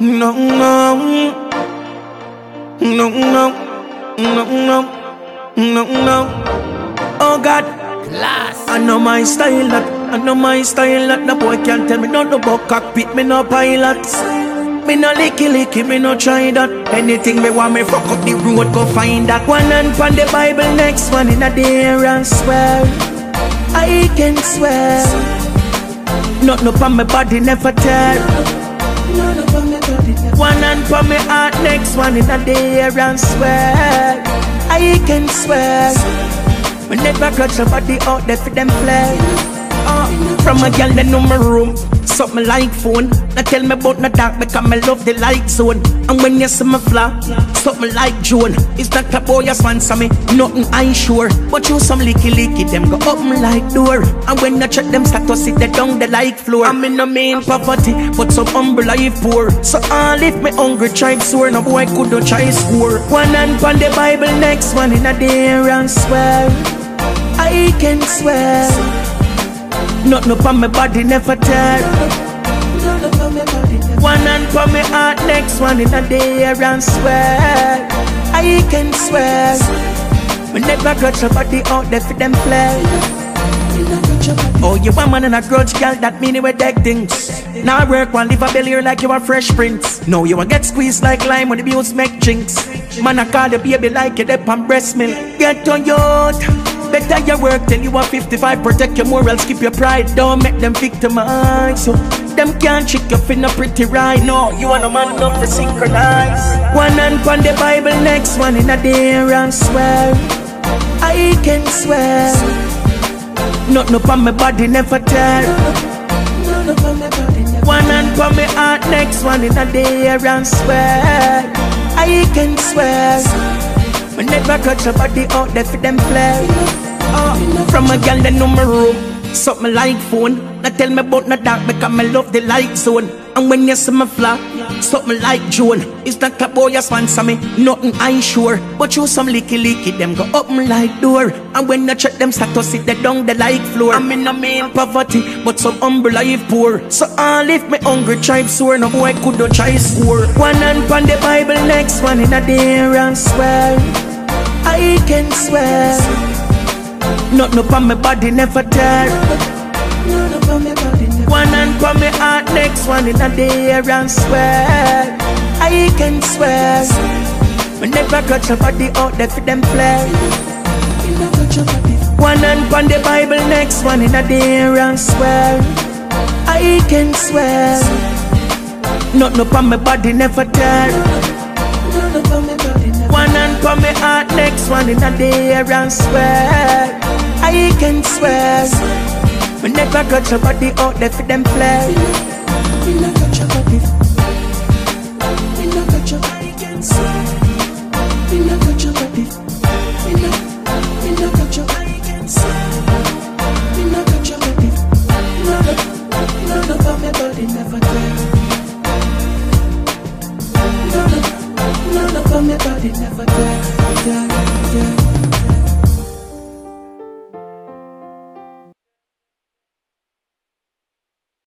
No, no, no, no, no, no, no, no. Oh God, Class. I know my style that the boy can't tell me nothing about cockpit, me no pilot. Me no licky, me no try that. Anything me want, me fuck up the road, go find that. One hand from the Bible, next one in the air and swear. I can swear. Nothing upon my body never tear. One hand from my heart, next one in the air and swear. I can swear. Me never grudge somebody out there for them play. From a girl that know my room, something like phone. Now tell me about the dark because me love the light zone. And when you see me fly, something like June. It's not a boy you sponsor me, nothing I sure. But you some licky, them go open like door. And when you check them status, sit down the like floor. I'm in the main poverty, but some humble life poor. So all if me hungry tribe sore, no boy could not try score. One hand on the Bible, next one in a day and swear. I can swear. Nothing upon my body never tear. One hand upon my heart, next one in a day and swear. I can swear. Me never grudge somebody out there for them play. Oh, you a man and a grudge girl, that mean you a dead things. Now work one, live a belly like you a fresh prince. No, you a get squeezed like lime when the bills make drinks. Man, I call the baby like you dip on breast milk. Get on youth. Better your work till you are 55. Protect your morals, keep your pride. Don't make them victimize. So them can't trick you for no pretty ride. No, you want a man enough to synchronize. One hand on the Bible, next one in a day and swear. I can swear. Nothing upon my body never tear. One hand on my heart, next one in a day and swear. I can swear. Me never grudge somebody out there for them play. From a girl that know my room, something like phone. Now tell me about the dark because me love the light zone. And when you see me fly, something like June. It's not a boy you sponsor me, nothing I sure. But you some licky, them go open like door. And when you check them status, sit down the like floor. I'm in the main poverty, but some humble life poor. So all if me hungry tribe sore, no boy could not try score. One hand on the Bible, next one in a day and swear. I can swear. Nothing upon my body never tear. One hand on my heart, next one in a day and swear. I can swear. Me never grudge somebody out there for them play. One hand on the Bible, next one in a day and swear. I can swear. Nothing upon my body never tear. One hand on my heart, next one in a day and swear. I can swear. Me never grudge somebody out there for them play. Me no grudge somebody. Me no grudge somebody. I can swear. Me no grudge somebody. Me no grudge somebody. I can swear. Me no grudge somebody. None of my body never tear. None of my body never tear.